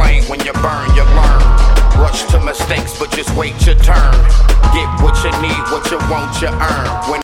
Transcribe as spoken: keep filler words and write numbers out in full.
flame. When you burn, you learn. Rush to mistakes, but just wait your turn. Get what you need, what you want, you earn. When